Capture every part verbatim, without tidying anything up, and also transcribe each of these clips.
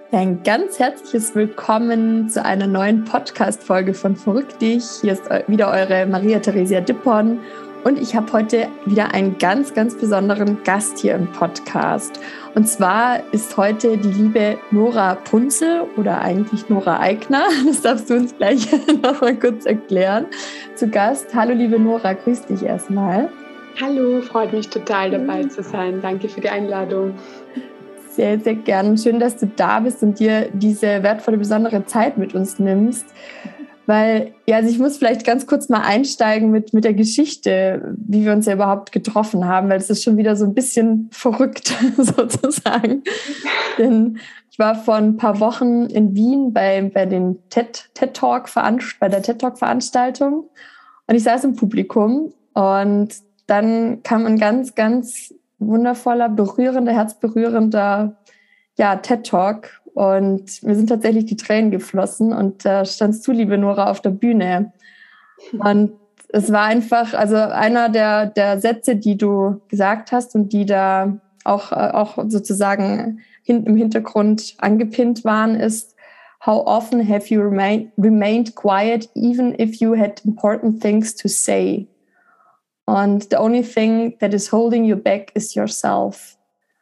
Ein ganz herzliches Willkommen zu einer neuen Podcast-Folge von Verrückt dich. Hier ist wieder eure Maria Theresia Dippon und ich habe heute wieder einen ganz, ganz besonderen Gast hier im Podcast. Und zwar ist heute die liebe Nora Punzel oder eigentlich Nora Eigner. Das darfst du uns gleich noch mal kurz erklären. Zu Gast. Hallo liebe Nora, grüß dich erstmal. Hallo, freut mich total dabei zu sein. Danke für die Einladung. Sehr, sehr gern. Schön, dass du da bist und dir diese wertvolle, besondere Zeit mit uns nimmst. Weil, ja, also ich muss vielleicht ganz kurz mal einsteigen mit, mit der Geschichte, wie wir uns ja überhaupt getroffen haben, weil es ist schon wieder so ein bisschen verrückt sozusagen. Denn ich war vor ein paar Wochen in Wien bei, bei, den TED, TED Talk, bei der TED Talk Veranstaltung und ich saß im Publikum und dann kam ein ganz, ganz wundervoller, berührender, herzberührender ja, TED-Talk und mir sind tatsächlich die Tränen geflossen und da standst du, liebe Nora, auf der Bühne und es war einfach, also einer der, der Sätze, die du gesagt hast und die da auch, auch sozusagen hin, im Hintergrund angepinnt waren, ist: How often have you remain, remained quiet even if you had important things to say? Und the only thing that is holding you back is yourself.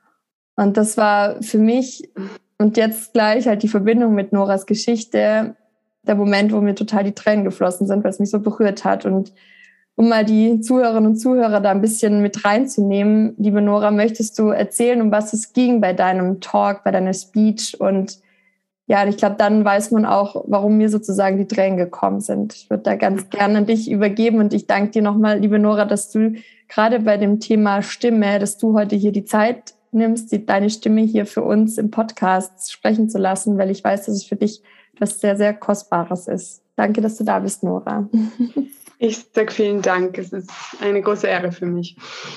Und das war für mich, und jetzt gleich halt die Verbindung mit Noras Geschichte, der Moment, wo mir total die Tränen geflossen sind, weil es mich so berührt hat. Und um mal die Zuhörerinnen und Zuhörer da ein bisschen mit reinzunehmen, liebe Nora, möchtest du erzählen, um was es ging bei deinem Talk, bei deiner Speech? Und ja, ich glaube, dann weiß man auch, warum mir sozusagen die Tränen gekommen sind. Ich würde da ganz gerne an dich übergeben und ich danke dir nochmal, liebe Nora, dass du gerade bei dem Thema Stimme, dass du heute hier die Zeit nimmst, die, deine Stimme hier für uns im Podcast sprechen zu lassen, weil ich weiß, dass es für dich etwas sehr, sehr Kostbares ist. Danke, dass du da bist, Nora. Ich sage vielen Dank. Es ist eine große Ehre für mich.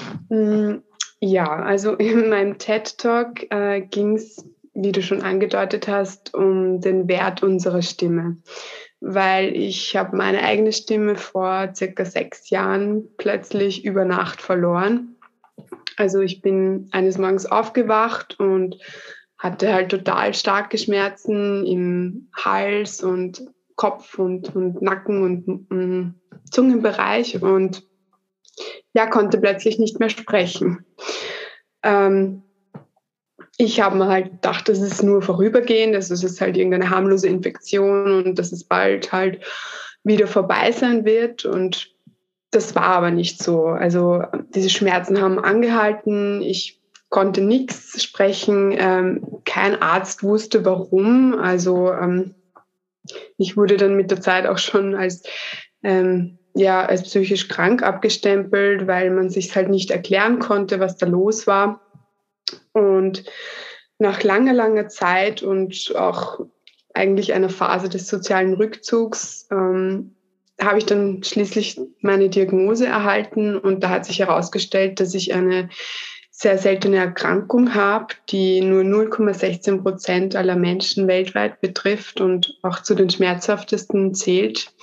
Ja, also in meinem TED-Talk äh, ging es, wie du schon angedeutet hast, um den Wert unserer Stimme. Weil ich habe meine eigene Stimme vor circa sechs Jahren plötzlich über Nacht verloren. Also ich bin eines Morgens aufgewacht und hatte halt total starke Schmerzen im Hals und Kopf und, und Nacken und um, Zungenbereich und ja, konnte plötzlich nicht mehr sprechen. Ähm, Ich habe mir halt gedacht, das ist nur vorübergehend, das ist halt irgendeine harmlose Infektion und dass es bald halt wieder vorbei sein wird. Und das war aber nicht so. Also diese Schmerzen haben angehalten, ich konnte nichts sprechen, ähm, kein Arzt wusste warum. Also ähm, ich wurde dann mit der Zeit auch schon als, ähm, ja, als psychisch krank abgestempelt, weil man sich halt nicht erklären konnte, was da los war. Und nach langer, langer Zeit und auch eigentlich einer Phase des sozialen Rückzugs ähm, habe ich dann schließlich meine Diagnose erhalten und da hat sich herausgestellt, dass ich eine sehr seltene Erkrankung habe, die nur null Komma sechzehn Prozent aller Menschen weltweit betrifft und auch zu den schmerzhaftesten zählt.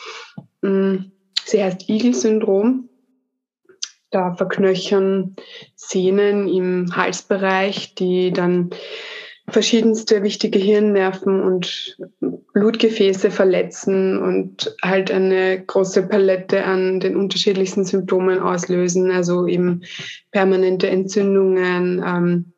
Sie heißt Eagle-Syndrom. Da verknöchern Sehnen im Halsbereich, die dann verschiedenste wichtige Hirnnerven und Blutgefäße verletzen und halt eine große Palette an den unterschiedlichsten Symptomen auslösen, also eben permanente Entzündungen, ähm,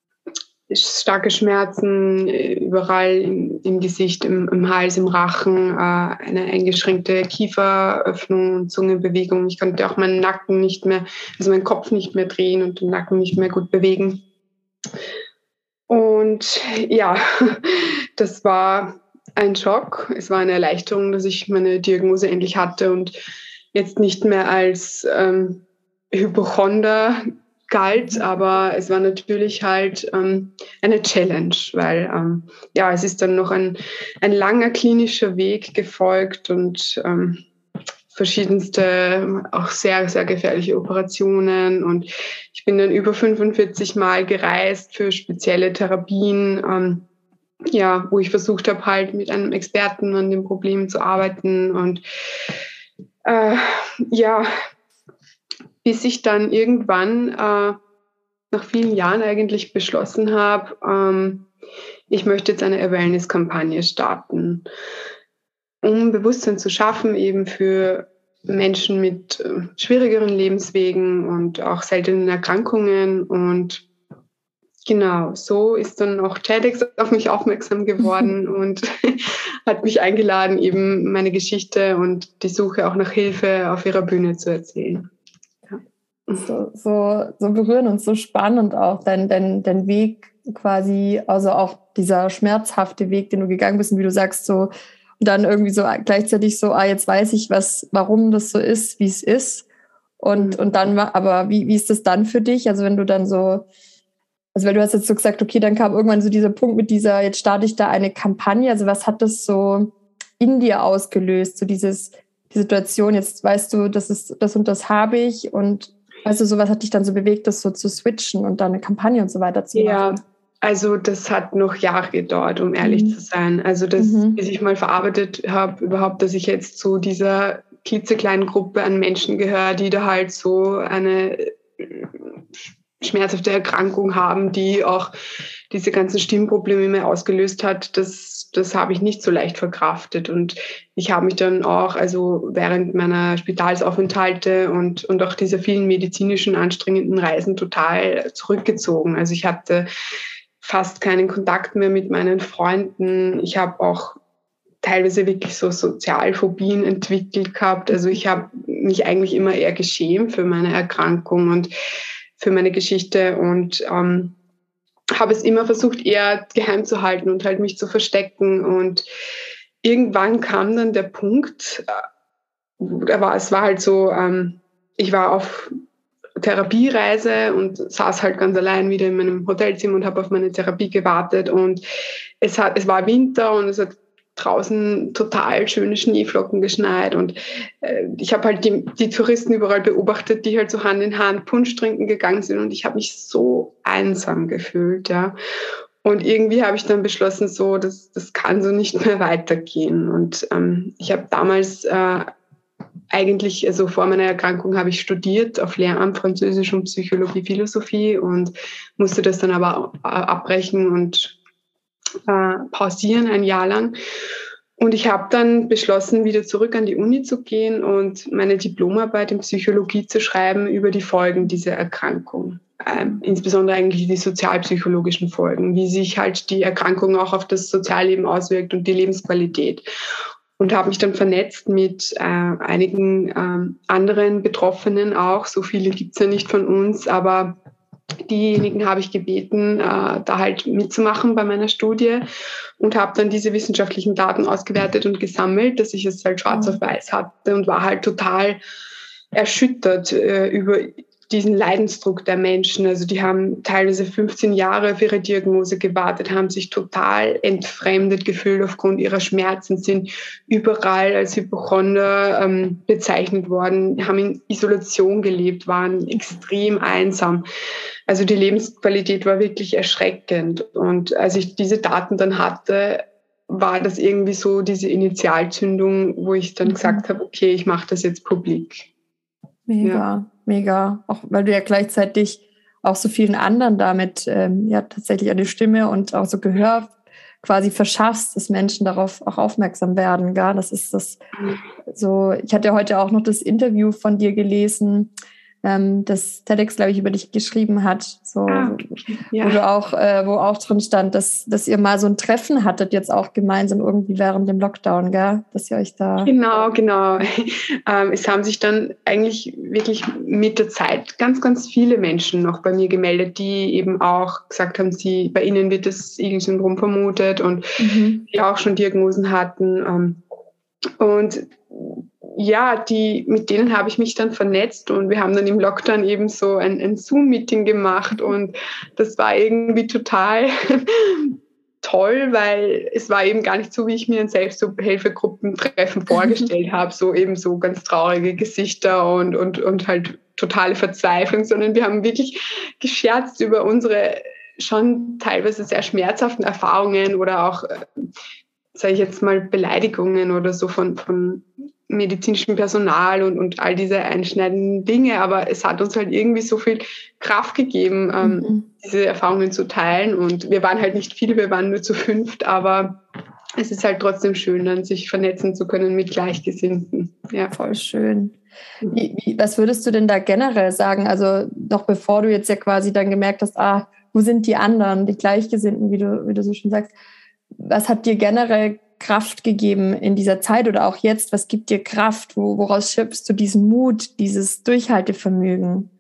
starke Schmerzen überall im, im Gesicht, im, im Hals, im Rachen, äh, eine eingeschränkte Kieferöffnung und Zungenbewegung. Ich konnte auch meinen Nacken nicht mehr, also meinen Kopf nicht mehr drehen und den Nacken nicht mehr gut bewegen. Und ja, das war ein Schock. Es war eine Erleichterung, dass ich meine Diagnose endlich hatte und jetzt nicht mehr als ähm, Hypochonder galt, aber es war natürlich halt ähm, eine Challenge, weil ähm, ja, es ist dann noch ein, ein langer klinischer Weg gefolgt und ähm, verschiedenste, auch sehr, sehr gefährliche Operationen und ich bin dann über fünfundvierzig Mal gereist für spezielle Therapien, ähm, ja, wo ich versucht habe, halt mit einem Experten an dem Problem zu arbeiten und äh, ja, bis ich dann irgendwann äh, nach vielen Jahren eigentlich beschlossen habe, ähm, ich möchte jetzt eine Awareness-Kampagne starten, um Bewusstsein zu schaffen, eben für Menschen mit äh, schwierigeren Lebenswegen und auch seltenen Erkrankungen. Und genau, so ist dann auch TEDx auf mich aufmerksam geworden und hat mich eingeladen, eben meine Geschichte und die Suche auch nach Hilfe auf ihrer Bühne zu erzählen. Ja. So, so, so berührend und so spannend auch dein, dein, dein Weg quasi, also auch dieser schmerzhafte Weg, den du gegangen bist und wie du sagst, so und dann irgendwie so gleichzeitig so, ah, jetzt weiß ich, was, warum das so ist, wie es ist. Und, mhm. und dann, aber wie, wie ist das dann für dich? Also wenn du dann so, also weil du hast jetzt so gesagt, okay, dann kam irgendwann so dieser Punkt mit dieser, jetzt starte ich da eine Kampagne. Also was hat das so in dir ausgelöst? So dieses, die Situation, jetzt weißt du, das ist, das und das habe ich und weißt du, so was hat dich dann so bewegt, das so zu switchen und dann eine Kampagne und so weiter zu machen? Ja. Also das hat noch Jahre gedauert, um ehrlich mhm. zu sein. Also das, mhm. bis ich mal verarbeitet habe, überhaupt, dass ich jetzt zu dieser klitzekleinen Gruppe an Menschen gehöre, die da halt so eine schmerzhafte Erkrankung haben, die auch diese ganzen Stimmprobleme in mir ausgelöst hat, das, das habe ich nicht so leicht verkraftet. Und ich habe mich dann auch, also während meiner Spitalsaufenthalte und, und auch dieser vielen medizinischen anstrengenden Reisen total zurückgezogen. Also ich hatte fast keinen Kontakt mehr mit meinen Freunden. Ich habe auch teilweise wirklich so Sozialphobien entwickelt gehabt. Also ich habe mich eigentlich immer eher geschämt für meine Erkrankung und für meine Geschichte und ähm, habe es immer versucht, eher geheim zu halten und halt mich zu verstecken. Und irgendwann kam dann der Punkt, äh, war, es war halt so, ähm, ich war auf Therapiereise und saß halt ganz allein wieder in meinem Hotelzimmer und habe auf meine Therapie gewartet. Und es, hat, es war Winter und es hat draußen total schöne Schneeflocken geschneit und äh, ich habe halt die, die Touristen überall beobachtet, die halt so Hand in Hand Punsch trinken gegangen sind und ich habe mich so einsam gefühlt, ja. Und irgendwie habe ich dann beschlossen, so, das, das kann so nicht mehr weitergehen. Und ähm, ich habe damals äh, eigentlich, also vor meiner Erkrankung habe ich studiert auf Lehramt Französisch und Psychologie, Philosophie und musste das dann aber abbrechen und äh, pausieren ein Jahr lang. Und ich habe dann beschlossen, wieder zurück an die Uni zu gehen und meine Diplomarbeit in Psychologie zu schreiben über die Folgen dieser Erkrankung. Ähm, insbesondere eigentlich die sozialpsychologischen Folgen, wie sich halt die Erkrankung auch auf das Sozialleben auswirkt und die Lebensqualität. Und habe mich dann vernetzt mit äh, einigen ähm, anderen Betroffenen auch. So viele gibt es ja nicht von uns, aber diejenigen habe ich gebeten, äh, da halt mitzumachen bei meiner Studie und habe dann diese wissenschaftlichen Daten ausgewertet und gesammelt, dass ich es halt schwarz auf weiß hatte und war halt total erschüttert äh, über diesen Leidensdruck der Menschen. Also die haben teilweise fünfzehn Jahre auf ihre Diagnose gewartet, haben sich total entfremdet gefühlt aufgrund ihrer Schmerzen, sind überall als Hypochonder ähm, bezeichnet worden, haben in Isolation gelebt, waren extrem einsam. Also die Lebensqualität war wirklich erschreckend. Und als ich diese Daten dann hatte, war das irgendwie so diese Initialzündung, wo ich dann mhm. gesagt habe, okay, ich mache das jetzt publik. Mega, ja. mega. Auch weil du ja gleichzeitig auch so vielen anderen damit ähm, ja tatsächlich eine Stimme und auch so Gehör quasi verschaffst, dass Menschen darauf auch aufmerksam werden. Gell? Das ist das so. Ich hatte heute auch noch das Interview von dir gelesen, ähm, das TEDx, glaube ich, über dich geschrieben hat, so, ah, okay. ja. wo du auch, äh, wo auch drin stand, dass, dass ihr mal so ein Treffen hattet, jetzt auch gemeinsam irgendwie während dem Lockdown, gell? Dass ihr euch da... Genau, genau. ähm, es haben sich dann eigentlich wirklich mit der Zeit ganz, ganz viele Menschen noch bei mir gemeldet, die eben auch gesagt haben, sie, bei ihnen wird das Igel-Syndrom vermutet und mhm. die auch schon Diagnosen hatten. Ähm, und ja, die, mit denen habe ich mich dann vernetzt und wir haben dann im Lockdown eben so ein, ein Zoom-Meeting gemacht und das war irgendwie total toll, weil es war eben gar nicht so, wie ich mir ein Selbsthilfegruppentreffen vorgestellt habe, so eben so ganz traurige Gesichter und, und, und halt totale Verzweiflung, sondern wir haben wirklich gescherzt über unsere schon teilweise sehr schmerzhaften Erfahrungen oder auch, sage ich jetzt mal, Beleidigungen oder so von, von medizinischem Personal und, und all diese einschneidenden Dinge, aber es hat uns halt irgendwie so viel Kraft gegeben, ähm, mhm. diese Erfahrungen zu teilen. Und wir waren halt nicht viele, wir waren nur zu fünft, aber es ist halt trotzdem schön, dann sich vernetzen zu können mit Gleichgesinnten. Ja. Voll schön. Wie, wie, was würdest du denn da generell sagen? Also noch bevor du jetzt ja quasi dann gemerkt hast, ah, wo sind die anderen, die Gleichgesinnten, wie du, wie du so schön sagst. Was hat dir generell Kraft gegeben in dieser Zeit oder auch jetzt? Was gibt dir Kraft? Wo, woraus schöpfst du diesen Mut, dieses Durchhaltevermögen?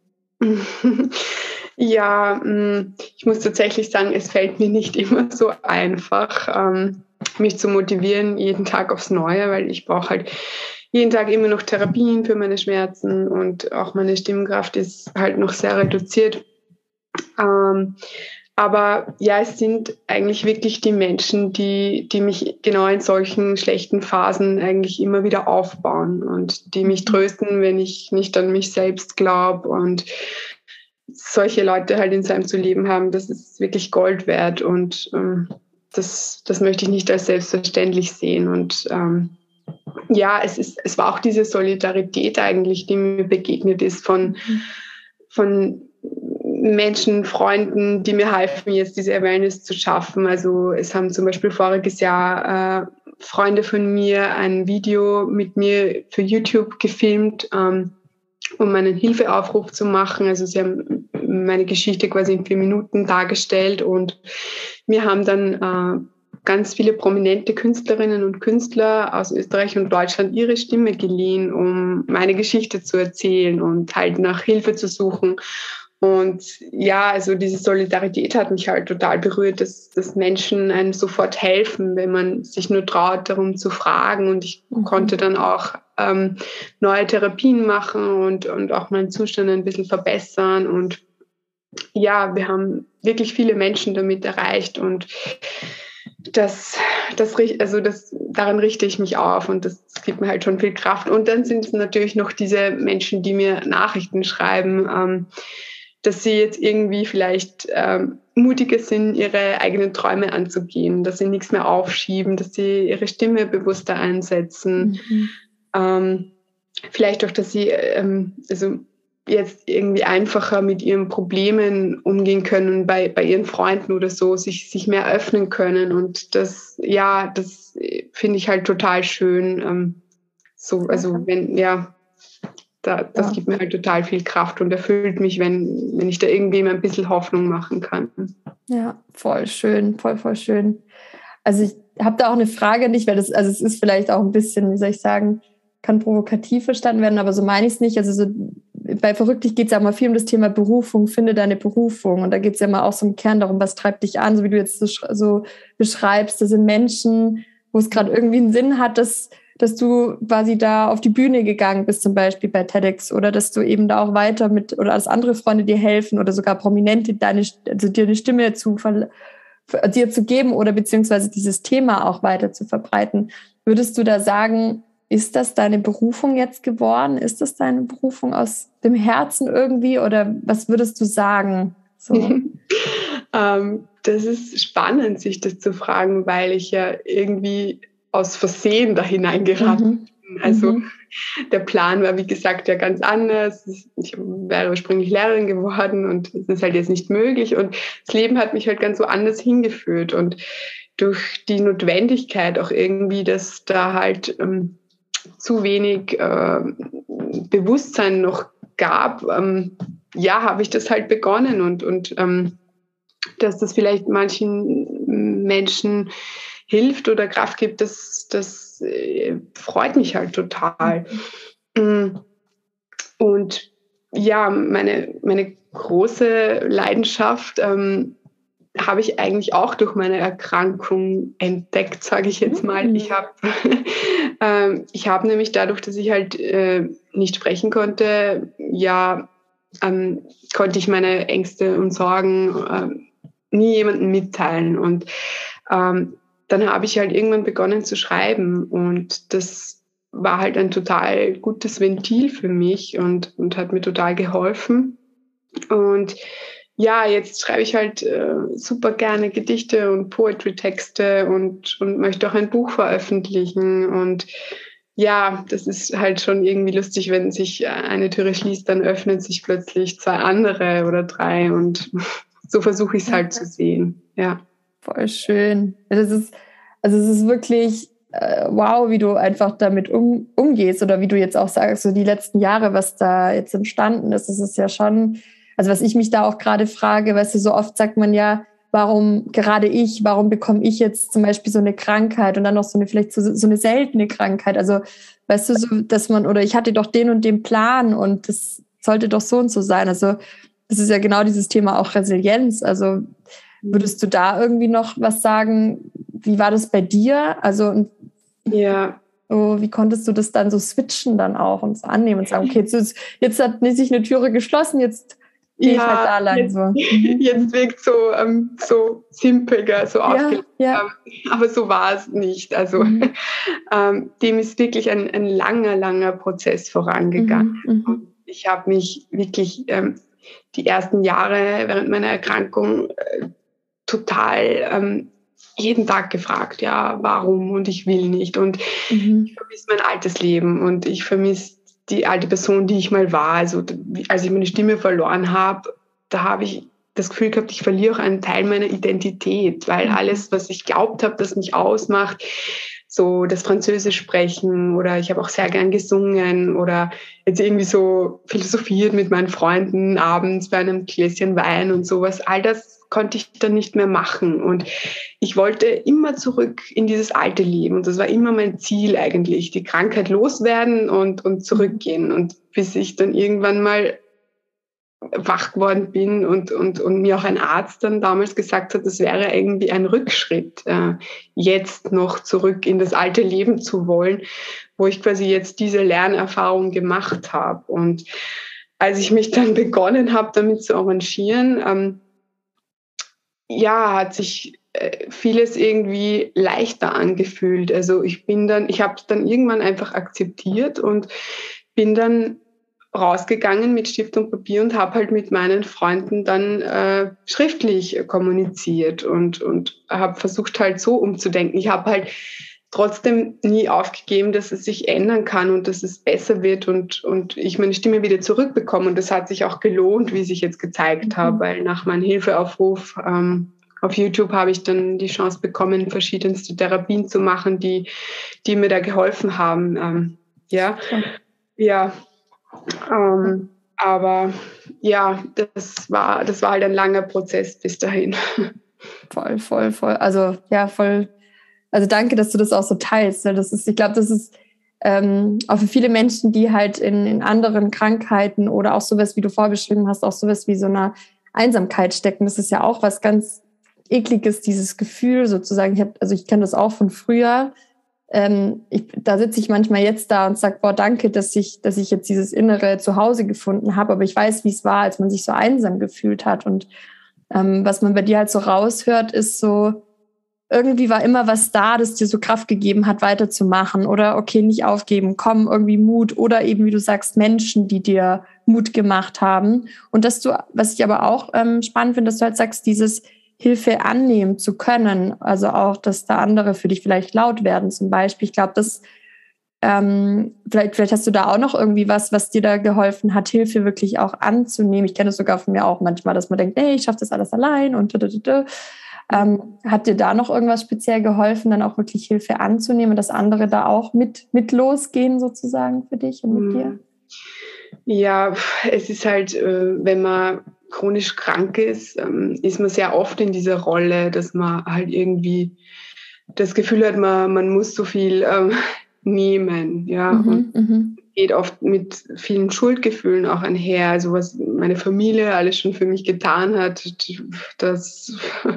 Ja, ich muss tatsächlich sagen, es fällt mir nicht immer so einfach, mich zu motivieren, jeden Tag aufs Neue, weil ich brauche halt jeden Tag immer noch Therapien für meine Schmerzen und auch meine Stimmkraft ist halt noch sehr reduziert. Ähm, aber ja, es sind eigentlich wirklich die Menschen, die, die mich genau in solchen schlechten Phasen eigentlich immer wieder aufbauen und die mich trösten, wenn ich nicht an mich selbst glaube. Und solche Leute halt in seinem zu leben haben, das ist wirklich Gold wert und ähm, das, das möchte ich nicht als selbstverständlich sehen. Und ähm, ja, es ist, es war auch diese Solidarität eigentlich, die mir begegnet ist von, von Menschen, Freunden, die mir halfen, jetzt diese Awareness zu schaffen. Also es haben zum Beispiel voriges Jahr äh, Freunde von mir ein Video mit mir für YouTube gefilmt, ähm, um einen Hilfeaufruf zu machen. Also sie haben meine Geschichte quasi in vier Minuten dargestellt und mir haben dann äh, ganz viele prominente Künstlerinnen und Künstler aus Österreich und Deutschland ihre Stimme geliehen, um meine Geschichte zu erzählen und halt nach Hilfe zu suchen. Und ja, also diese Solidarität hat mich halt total berührt, dass, dass Menschen einem sofort helfen, wenn man sich nur traut, darum zu fragen. Und ich mhm. konnte dann auch ähm, neue Therapien machen und, und auch meinen Zustand ein bisschen verbessern. Und ja, wir haben wirklich viele Menschen damit erreicht und das, das, also das, daran richte ich mich auf und das gibt mir halt schon viel Kraft. Und dann sind es natürlich noch diese Menschen, die mir Nachrichten schreiben, ähm, dass sie jetzt irgendwie vielleicht ähm, mutiger sind, ihre eigenen Träume anzugehen, dass sie nichts mehr aufschieben, dass sie ihre Stimme bewusster einsetzen. Mhm. Ähm, vielleicht auch, dass sie ähm, also jetzt irgendwie einfacher mit ihren Problemen umgehen können, bei, bei ihren Freunden oder so, sich, sich mehr öffnen können. Und das, ja, das finde ich halt total schön. Ähm, so, also wenn, ja, da, das ja. gibt mir halt total viel Kraft und erfüllt mich, wenn, wenn ich da irgendwie mal ein bisschen Hoffnung machen kann. Ja, voll schön, voll, voll schön. Also ich habe da auch eine Frage nicht, weil das, also es ist vielleicht auch ein bisschen, wie soll ich sagen, kann provokativ verstanden werden, aber so meine ich es nicht. Also so, bei Verrücktlich geht es ja mal viel um das Thema Berufung, finde deine Berufung. Und da geht es ja mal auch so im Kern darum, was treibt dich an, so wie du jetzt so, so beschreibst. Das sind Menschen, wo es gerade irgendwie einen Sinn hat, dass, dass du quasi da auf die Bühne gegangen bist, zum Beispiel bei TEDx, oder dass du eben da auch weiter mit, oder dass andere Freunde dir helfen oder sogar Prominente deine, also dir eine Stimme zu dir zu geben oder beziehungsweise dieses Thema auch weiter zu verbreiten. Würdest du da sagen, ist das deine Berufung jetzt geworden? Ist das deine Berufung aus dem Herzen irgendwie? Oder was würdest du sagen? So. ähm, das ist spannend, sich das zu fragen, weil ich ja irgendwie aus Versehen da hineingeraten mhm. bin. Also mhm. der Plan war, wie gesagt, ja ganz anders. Ich wäre ursprünglich Lehrerin geworden und es ist halt jetzt nicht möglich. Und das Leben hat mich halt ganz woanders hingeführt. Und durch die Notwendigkeit auch irgendwie, dass da halt ähm, zu wenig äh, Bewusstsein noch gab, ähm, ja, habe ich das halt begonnen und, und ähm, dass das vielleicht manchen Menschen hilft oder Kraft gibt, das, das äh, freut mich halt total. Und ja, meine, meine große Leidenschaft ähm, habe ich eigentlich auch durch meine Erkrankung entdeckt, sage ich jetzt mal. Ich habe ähm, ich habe nämlich dadurch, dass ich halt äh, nicht sprechen konnte, ja, ähm, konnte ich meine Ängste und Sorgen äh, nie jemandem mitteilen. Und ähm, dann habe ich halt irgendwann begonnen zu schreiben und das war halt ein total gutes Ventil für mich und, und hat mir total geholfen. Und ja, jetzt schreibe ich halt äh, super gerne Gedichte und Poetry-Texte und, und möchte auch ein Buch veröffentlichen. Und ja, das ist halt schon irgendwie lustig, wenn sich eine Türe schließt, dann öffnen sich plötzlich zwei andere oder drei und so versuche ich es halt zu sehen. Ja. Voll schön. Das ist, also es ist wirklich äh, wow, wie du einfach damit um, umgehst oder wie du jetzt auch sagst, so die letzten Jahre, was da jetzt entstanden ist, das ist ja schon, also was ich mich da auch gerade frage, weißt du, so oft sagt man ja, warum gerade ich, warum bekomme ich jetzt zum Beispiel so eine Krankheit und dann noch so eine, vielleicht so, so eine seltene Krankheit, also weißt du, so, dass man, oder ich hatte doch den und den Plan und das sollte doch so und so sein, also das ist ja genau dieses Thema auch Resilienz, also würdest du da irgendwie noch was sagen? Wie war das bei dir? Also, ja. So, wie konntest du das dann so switchen dann auch und so annehmen und sagen, okay, jetzt, ist, jetzt hat sich eine Türe geschlossen, jetzt gehe ja, ich halt da lang. Jetzt, so. jetzt wirkt so ähm, so simpeliger, so ja, aufgelegt. Ja. Ähm, aber so war es nicht. Also mhm. ähm, dem ist wirklich ein, ein langer, langer Prozess vorangegangen. Mhm, mhm. Ich habe mich wirklich ähm, die ersten Jahre während meiner Erkrankung äh, total ähm, jeden Tag gefragt, ja, warum und ich will nicht und mhm. ich vermisse mein altes Leben und ich vermisse die alte Person, die ich mal war. Also als ich meine Stimme verloren habe, da habe ich das Gefühl gehabt, ich verliere auch einen Teil meiner Identität, weil mhm. alles, was ich glaubt habe, das mich ausmacht, so das Französisch sprechen oder ich habe auch sehr gern gesungen oder jetzt irgendwie so philosophiert mit meinen Freunden abends bei einem Gläschen Wein und sowas, all das konnte ich dann nicht mehr machen. Und ich wollte immer zurück in dieses alte Leben. Und das war immer mein Ziel eigentlich, die Krankheit loswerden und, und zurückgehen. Und bis ich dann irgendwann mal wach geworden bin und, und, und mir auch ein Arzt dann damals gesagt hat, das wäre irgendwie ein Rückschritt, äh, jetzt noch zurück in das alte Leben zu wollen, wo ich quasi jetzt diese Lernerfahrung gemacht habe. Und als ich mich dann begonnen habe, damit zu arrangieren, ähm, ja, hat sich äh, vieles irgendwie leichter angefühlt. Also ich bin dann, ich habe es dann irgendwann einfach akzeptiert und bin dann rausgegangen mit Stift und Papier und habe halt mit meinen Freunden dann äh, schriftlich kommuniziert und, und habe versucht halt so umzudenken. Ich habe halt trotzdem nie aufgegeben, dass es sich ändern kann und dass es besser wird und, und ich meine Stimme wieder zurückbekomme. Und das hat sich auch gelohnt, wie sich jetzt gezeigt mhm. habe, weil nach meinem Hilfeaufruf ähm, auf YouTube habe ich dann die Chance bekommen, verschiedenste Therapien zu machen, die, die mir da geholfen haben. Ähm, ja, okay. ja. Ähm, aber ja, das war, das war halt ein langer Prozess bis dahin. Voll, voll, voll. Also ja, voll. Also danke, dass du das auch so teilst. Das ist, ich glaube, das ist ähm, auch für viele Menschen, die halt in, in anderen Krankheiten oder auch sowas, wie du vorbeschrieben hast, auch sowas wie so einer Einsamkeit stecken. Das ist ja auch was ganz Ekliges, dieses Gefühl sozusagen. Ich hab, also ich kenne das auch von früher. Ähm, ich, da sitze ich manchmal jetzt da und sage, boah, danke, dass ich, dass ich jetzt dieses innere Zuhause gefunden habe. Aber ich weiß, wie es war, als man sich so einsam gefühlt hat. Und ähm, was man bei dir halt so raushört, ist so, irgendwie war immer was da, das dir so Kraft gegeben hat, weiterzumachen oder okay, nicht aufgeben, komm, irgendwie Mut oder eben, wie du sagst, Menschen, die dir Mut gemacht haben. Und dass du, was ich aber auch ähm, spannend finde, dass du halt sagst, dieses Hilfe annehmen zu können, also auch, dass da andere für dich vielleicht laut werden zum Beispiel. Ich glaube, das ähm, vielleicht, vielleicht hast du da auch noch irgendwie was, was dir da geholfen hat, Hilfe wirklich auch anzunehmen. Ich kenne das sogar von mir auch manchmal, dass man denkt, hey, ich schaffe das alles allein und da. Ähm, hat dir da noch irgendwas speziell geholfen, dann auch wirklich Hilfe anzunehmen, dass andere da auch mit, mit losgehen sozusagen für dich und mit dir? Ja, es ist halt, wenn man chronisch krank ist, ist man sehr oft in dieser Rolle, dass man halt irgendwie das Gefühl hat, man, man muss so viel ähm, nehmen. Ja, mhm, und mhm. geht oft mit vielen Schuldgefühlen auch einher. Also was meine Familie alles schon für mich getan hat, das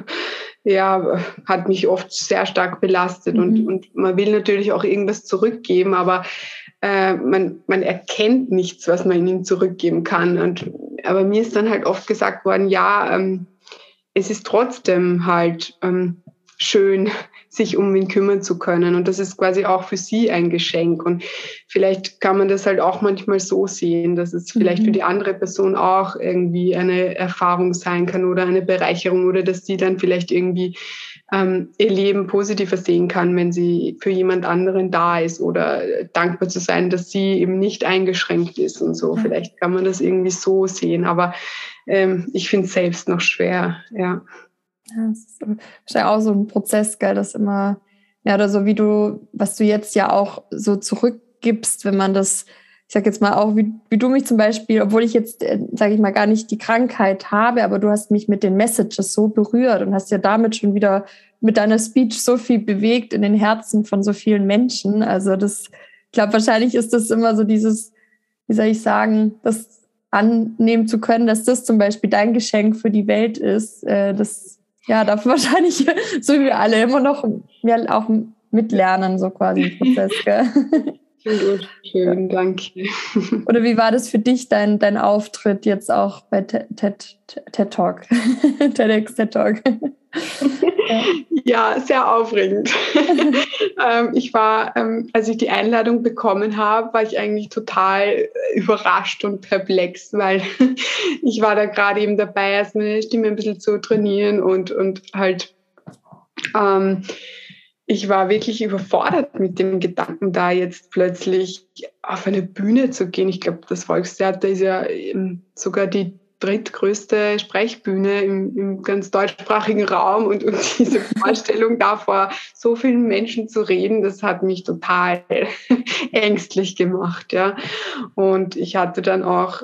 ja, hat mich oft sehr stark belastet. Mhm. Und, und man will natürlich auch irgendwas zurückgeben, aber äh, man, man erkennt nichts, was man ihnen zurückgeben kann. Und, aber mir ist dann halt oft gesagt worden, ja, ähm, es ist trotzdem halt ähm, schön, sich um ihn kümmern zu können. Und das ist quasi auch für sie ein Geschenk. Und vielleicht kann man das halt auch manchmal so sehen, dass es vielleicht mhm. für die andere Person auch irgendwie eine Erfahrung sein kann oder eine Bereicherung oder dass die dann vielleicht irgendwie ähm, ihr Leben positiver sehen kann, wenn sie für jemand anderen da ist oder dankbar zu sein, dass sie eben nicht eingeschränkt ist und so. Ja. Vielleicht kann man das irgendwie so sehen, aber ähm, ich finde es selbst noch schwer, ja. Ja, das ist wahrscheinlich auch so ein Prozess, gell, das immer, ja, oder so wie du, was du jetzt ja auch so zurückgibst, wenn man das, ich sag jetzt mal auch, wie, wie du mich zum Beispiel, obwohl ich jetzt, äh, sage ich mal, gar nicht die Krankheit habe, aber du hast mich mit den Messages so berührt und hast ja damit schon wieder mit deiner Speech so viel bewegt in den Herzen von so vielen Menschen. Also das, ich glaube, wahrscheinlich ist das immer so dieses, wie soll ich sagen, das annehmen zu können, dass das zum Beispiel dein Geschenk für die Welt ist, äh, das ja, darf wahrscheinlich, so wie wir alle, immer noch ja, auch mitlernen, so quasi im Prozess, gell? Gut, schön, danke. Oder wie war das für dich, dein, dein Auftritt jetzt auch bei TED, TED, TED Talk, TEDx TED Talk? Ja, sehr aufregend. ähm, ich war, ähm, als ich die Einladung bekommen habe, war ich eigentlich total überrascht und perplex, weil ich war da gerade eben dabei, erst meine Stimme ein bisschen zu trainieren und, und halt ähm, ich war wirklich überfordert mit dem Gedanken, da jetzt plötzlich auf eine Bühne zu gehen. Ich glaube, das Volkstheater ist ja sogar die drittgrößte Sprechbühne im, im ganz deutschsprachigen Raum und, und diese Vorstellung, da vor so vielen Menschen zu reden, das hat mich total ängstlich gemacht. Ja. Und ich hatte dann auch,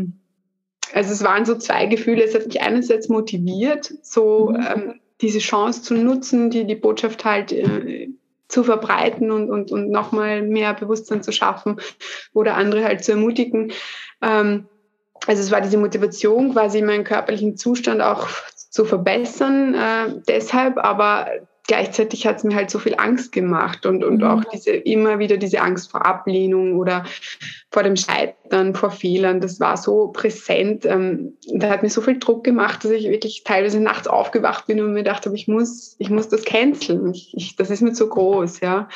also es waren so zwei Gefühle, es hat mich einerseits motiviert, so mhm. ähm, diese Chance zu nutzen, die die Botschaft halt äh, zu verbreiten und, und, und nochmal mehr Bewusstsein zu schaffen oder andere halt zu ermutigen. Ähm, also es war diese Motivation, quasi meinen körperlichen Zustand auch zu verbessern, äh, deshalb, aber gleichzeitig hat es mir halt so viel Angst gemacht und, und mhm. auch diese, immer wieder diese Angst vor Ablehnung oder vor dem Scheitern, vor Fehlern, das war so präsent. Ähm, da hat mir so viel Druck gemacht, dass ich wirklich teilweise nachts aufgewacht bin und mir gedacht habe, ich muss, ich muss das canceln. Ich, ich, das ist mir zu groß, ja.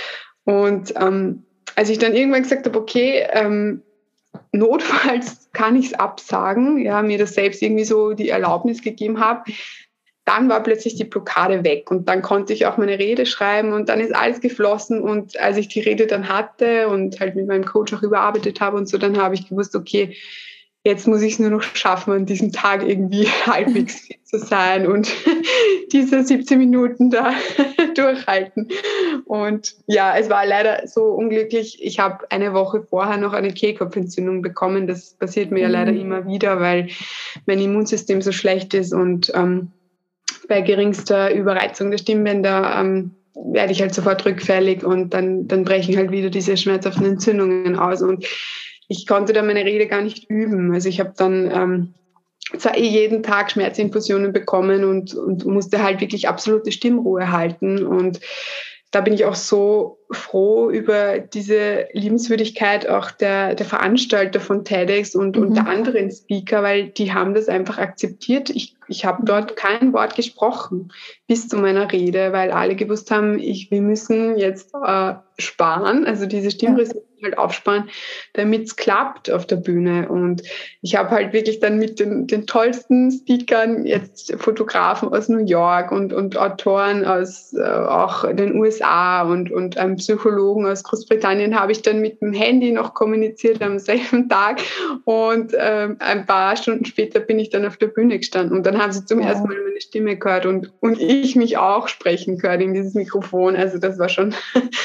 Und ähm, als ich dann irgendwann gesagt habe, okay, ähm, notfalls kann ich es absagen, ja, mir das selbst irgendwie so die Erlaubnis gegeben habe, dann war plötzlich die Blockade weg und dann konnte ich auch meine Rede schreiben und dann ist alles geflossen und als ich die Rede dann hatte und halt mit meinem Coach auch überarbeitet habe und so, dann habe ich gewusst, okay, jetzt muss ich es nur noch schaffen, an diesem Tag irgendwie halbwegs fit zu sein und diese siebzehn Minuten da durchhalten. Und ja, es war leider so unglücklich. Ich habe eine Woche vorher noch eine Kehlkopfentzündung bekommen. Das passiert mir mhm. ja leider immer wieder, weil mein Immunsystem so schlecht ist und ähm, bei geringster Überreizung der Stimmbänder ähm, werde ich halt sofort rückfällig und dann, dann brechen halt wieder diese schmerzhaften Entzündungen aus. Und ich konnte dann meine Rede gar nicht üben. Also ich habe dann ähm, zwar eh jeden Tag Schmerzinfusionen bekommen und, und musste halt wirklich absolute Stimmruhe halten. Und da bin ich auch so froh über diese Liebenswürdigkeit auch der, der Veranstalter von TEDx und, mhm. und der anderen Speaker, weil die haben das einfach akzeptiert. Ich, ich habe dort kein Wort gesprochen bis zu meiner Rede, weil alle gewusst haben, ich, wir müssen jetzt äh, sparen, also diese Stimmreserven halt aufsparen, damit es klappt auf der Bühne. Und ich habe halt wirklich dann mit den, den tollsten Speakern, jetzt Fotografen aus New York und, und Autoren aus äh, auch den U S A und, und einem Psychologen aus Großbritannien habe ich dann mit dem Handy noch kommuniziert am selben Tag und äh, ein paar Stunden später bin ich dann auf der Bühne gestanden und dann haben sie zum ja. ersten Mal meine Stimme gehört und, und ich mich auch sprechen gehört in dieses Mikrofon. Also das war schon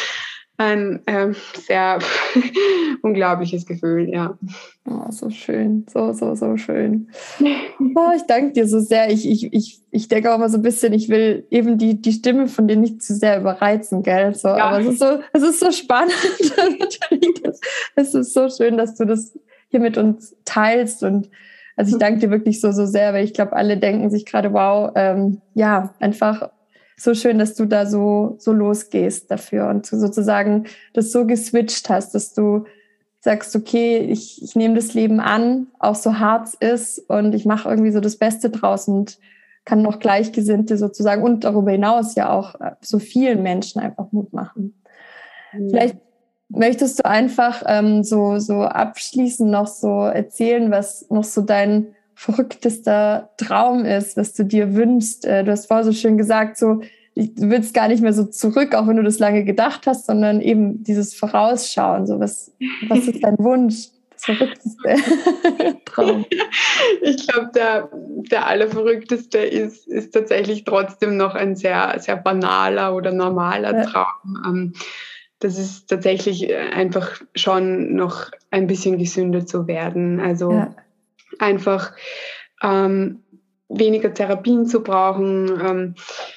ein ähm, sehr unglaubliches Gefühl, ja. Oh, so schön, so, so, so schön. Oh, ich danke dir so sehr. Ich, ich, ich, ich denke auch mal so ein bisschen, ich will eben die, die Stimme von dir nicht zu sehr überreizen, gell? So, ja. Aber es ist so, es ist so spannend. Es ist so schön, dass du das hier mit uns teilst und also ich danke dir wirklich so, so sehr, weil ich glaube, alle denken sich gerade, wow, ähm, ja, einfach so schön, dass du da so, so losgehst dafür und du sozusagen das so geswitcht hast, dass du sagst, okay, ich, ich nehme das Leben an, auch so hart es ist und ich mache irgendwie so das Beste draus und kann noch Gleichgesinnte sozusagen und darüber hinaus ja auch so vielen Menschen einfach Mut machen. Mhm. Vielleicht möchtest du einfach ähm, so, so abschließend noch so erzählen, was noch so dein verrücktester Traum ist, was du dir wünschst. Du hast vorher so schön gesagt, so, du willst gar nicht mehr so zurück, auch wenn du das lange gedacht hast, sondern eben dieses Vorausschauen. So, was, was ist dein Wunsch? Das verrückteste Traum. Ich glaube, der, der allerverrückteste ist, ist tatsächlich trotzdem noch ein sehr, sehr banaler oder normaler ja. Traum. Das ist tatsächlich einfach schon noch ein bisschen gesünder zu werden. Also ja. einfach ähm, weniger Therapien zu brauchen, ähm,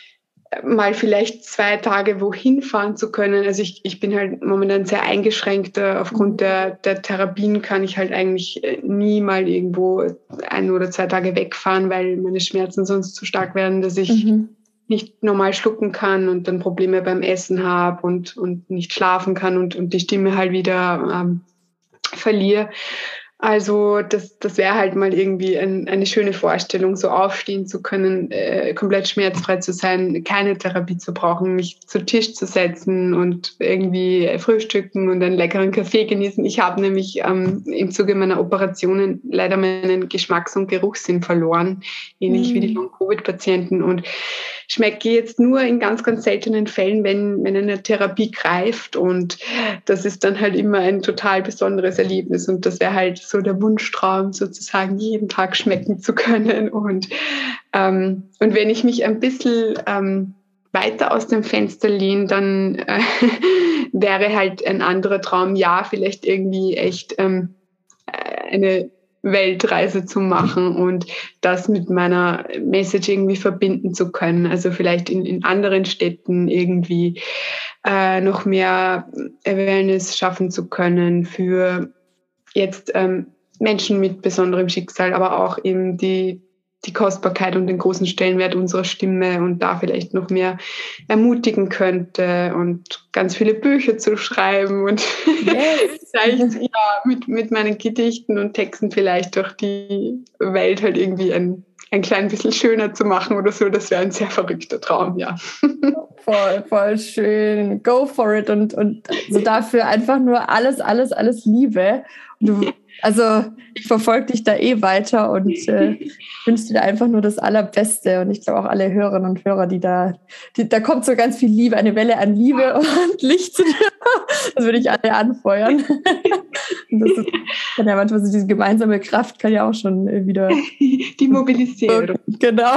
mal vielleicht zwei Tage wohin fahren zu können. Also ich, ich bin halt momentan sehr eingeschränkt. Aufgrund mhm. der, der Therapien kann ich halt eigentlich nie mal irgendwo ein oder zwei Tage wegfahren, weil meine Schmerzen sonst zu stark werden, dass ich mhm. nicht normal schlucken kann und dann Probleme beim Essen habe und, und nicht schlafen kann und, und die Stimme halt wieder ähm, verliere. Also das, das wäre halt mal irgendwie ein, eine schöne Vorstellung, so aufstehen zu können, äh, komplett schmerzfrei zu sein, keine Therapie zu brauchen, mich zu Tisch zu setzen und irgendwie frühstücken und einen leckeren Kaffee genießen. Ich habe nämlich ähm, im Zuge meiner Operationen leider meinen Geschmacks- und Geruchssinn verloren, ähnlich mm. wie die Long-Covid-Patienten, und schmecke jetzt nur in ganz, ganz seltenen Fällen, wenn, wenn eine Therapie greift, und das ist dann halt immer ein total besonderes Erlebnis, und das wäre halt so der Wunschtraum, sozusagen jeden Tag schmecken zu können. Und, ähm, und wenn ich mich ein bisschen ähm, weiter aus dem Fenster lehne, dann äh, wäre halt ein anderer Traum, ja, vielleicht irgendwie echt ähm, eine Weltreise zu machen und das mit meiner Message irgendwie verbinden zu können. Also vielleicht in, in anderen Städten irgendwie äh, noch mehr Awareness schaffen zu können für jetzt ähm, Menschen mit besonderem Schicksal, aber auch eben die, die Kostbarkeit und den großen Stellenwert unserer Stimme, und da vielleicht noch mehr ermutigen könnte und ganz viele Bücher zu schreiben und yes. vielleicht ja, mit, mit meinen Gedichten und Texten vielleicht durch die Welt halt irgendwie ein, ein klein bisschen schöner zu machen oder so. Das wäre ein sehr verrückter Traum, ja. Voll, voll schön. Go for it, und, und so dafür einfach nur alles, alles, alles Liebe. Du, also ich verfolge dich da eh weiter und äh, wünsche dir einfach nur das Allerbeste, und ich glaube auch alle Hörerinnen und Hörer, die da, die, da kommt so ganz viel Liebe, eine Welle an Liebe und Licht zu dir. Das würde ich alle anfeuern. Und das ist, kann ja manchmal so diese gemeinsame Kraft kann ja auch schon wieder die Mobilisierung. Genau.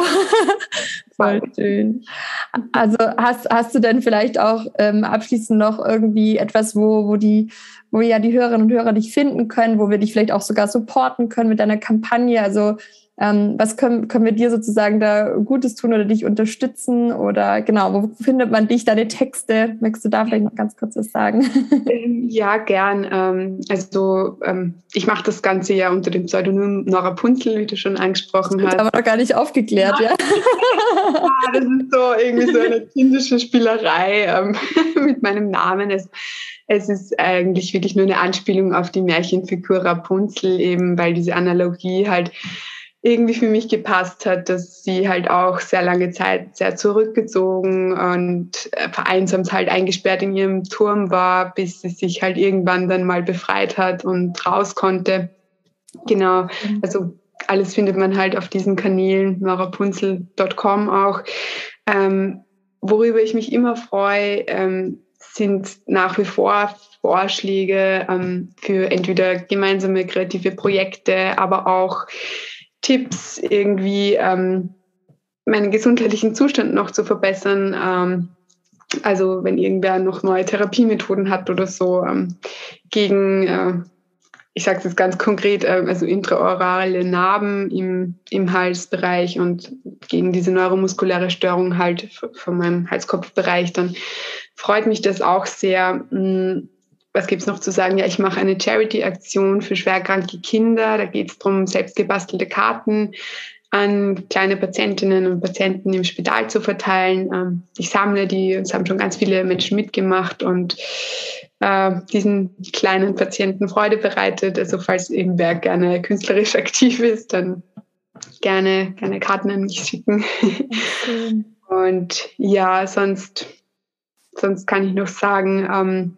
Voll schön. Also hast, hast du denn vielleicht auch ähm, abschließend noch irgendwie etwas, wo, wo die, wo ja die Hörerinnen und Hörer dich finden können, wo wir dich vielleicht auch sogar supporten können mit deiner Kampagne? Also ähm, was können, können wir dir sozusagen da Gutes tun oder dich unterstützen? Oder genau, wo findet man dich, deine Texte? Möchtest du da vielleicht noch ganz kurz was sagen? Ja, gern. Ähm, also ähm, ich mache das Ganze ja unter dem Pseudonym Nora Punzel, wie du schon angesprochen hast. Aber noch gar nicht aufgeklärt, ja. Ja, das ist so irgendwie so eine kindische Spielerei ähm, mit meinem Namen. Es, es ist eigentlich wirklich nur eine Anspielung auf die Märchenfigur Rapunzel, eben weil diese Analogie halt irgendwie für mich gepasst hat, dass sie halt auch sehr lange Zeit sehr zurückgezogen und vereinsamt halt eingesperrt in ihrem Turm war, bis sie sich halt irgendwann dann mal befreit hat und raus konnte. Genau, also alles findet man halt auf diesen Kanälen, norapunzel Punkt com auch. Ähm, worüber ich mich immer freue, ähm, sind nach wie vor Vorschläge ähm, für entweder gemeinsame kreative Projekte, aber auch Tipps, irgendwie ähm, meinen gesundheitlichen Zustand noch zu verbessern. Ähm, also wenn irgendwer noch neue Therapiemethoden hat oder so, ähm, gegen, äh, ich sage es jetzt ganz konkret, äh, also intraorale Narben im, im Halsbereich und gegen diese neuromuskuläre Störung halt von meinem Hals-Kopf-Bereich, dann freut mich das auch sehr. Mh, Was gibt's noch zu sagen? Ja, ich mache eine Charity-Aktion für schwerkranke Kinder. Da geht es darum, selbstgebastelte Karten an kleine Patientinnen und Patienten im Spital zu verteilen. Ich sammle die, es haben schon ganz viele Menschen mitgemacht und äh, diesen kleinen Patienten Freude bereitet. Also falls irgendwer gerne künstlerisch aktiv ist, dann gerne, gerne Karten an mich schicken. Okay. Und ja, sonst, sonst kann ich noch sagen, ähm,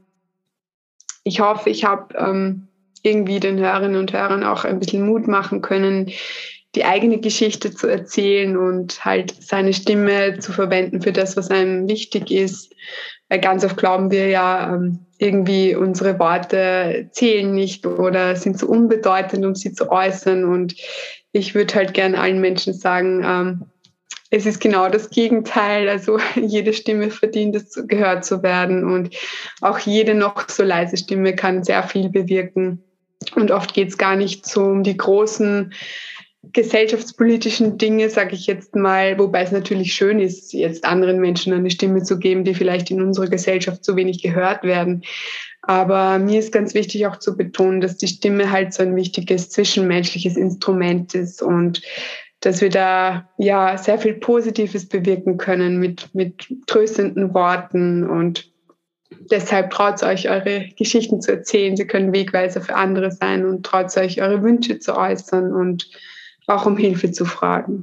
ich hoffe, ich habe ähm, irgendwie den Hörerinnen und Hörern auch ein bisschen Mut machen können, die eigene Geschichte zu erzählen und halt seine Stimme zu verwenden für das, was einem wichtig ist. Weil ganz oft glauben wir ja, ähm, irgendwie unsere Worte zählen nicht oder sind zu unbedeutend, um sie zu äußern. Und ich würde halt gerne allen Menschen sagen, ähm, es ist genau das Gegenteil. Also jede Stimme verdient es, gehört zu werden. Und auch jede noch so leise Stimme kann sehr viel bewirken. Und oft geht es gar nicht so um die großen gesellschaftspolitischen Dinge, sage ich jetzt mal, wobei es natürlich schön ist, jetzt anderen Menschen eine Stimme zu geben, die vielleicht in unserer Gesellschaft so wenig gehört werden. Aber mir ist ganz wichtig auch zu betonen, dass die Stimme halt so ein wichtiges zwischenmenschliches Instrument ist und dass wir da ja sehr viel Positives bewirken können mit, mit tröstenden Worten, und deshalb traut euch, eure Geschichten zu erzählen. Sie können Wegweiser für andere sein, und traut euch, eure Wünsche zu äußern und auch um Hilfe zu fragen.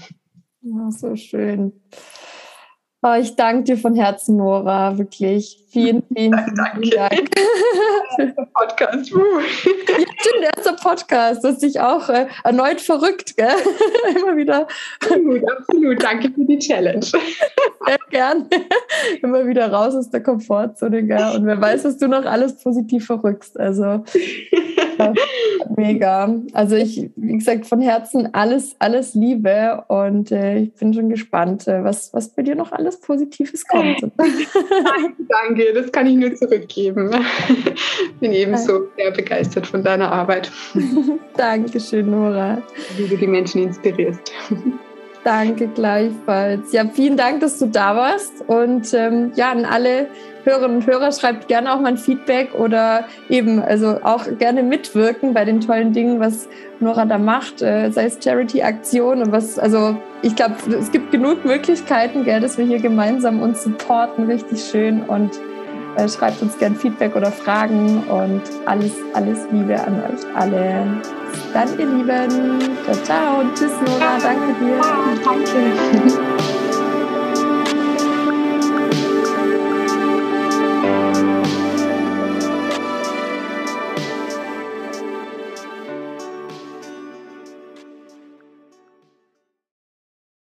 Ja, so schön. Oh, ich danke dir von Herzen, Nora, wirklich. Vielen, vielen, danke. vielen Dank. Der Podcast. Ja, stimmt, der erste Podcast. Das ist dich auch äh, erneut verrückt, gell? Immer wieder. Absolut, absolut. Danke für die Challenge. Sehr gerne. Immer wieder raus aus der Komfortzone, gell? Und wer weiß, was du noch alles positiv verrückst. Also ja, mega. Also ich, wie gesagt, von Herzen alles, alles Liebe, und äh, ich bin schon gespannt, äh, was, was bei dir noch alles Positives kommt. Danke, danke, das kann ich nur zurückgeben. Bin ebenso sehr begeistert von deiner Arbeit. Dankeschön, Nora. Wie du die Menschen inspirierst. Danke gleichfalls. Ja, vielen Dank, dass du da warst. Und ähm, ja, an alle Hörerinnen und Hörer, schreibt gerne auch mal ein Feedback oder eben, also auch gerne mitwirken bei den tollen Dingen, was Nora da macht, äh, sei es Charity-Aktion und was, also ich glaube, es gibt genug Möglichkeiten, gell, dass wir hier gemeinsam uns supporten, richtig schön, und äh, schreibt uns gerne Feedback oder Fragen, und alles, alles Liebe an euch alle. Bis dann, ihr Lieben. Ciao, ciao und tschüss, Nora. Danke dir. Danke.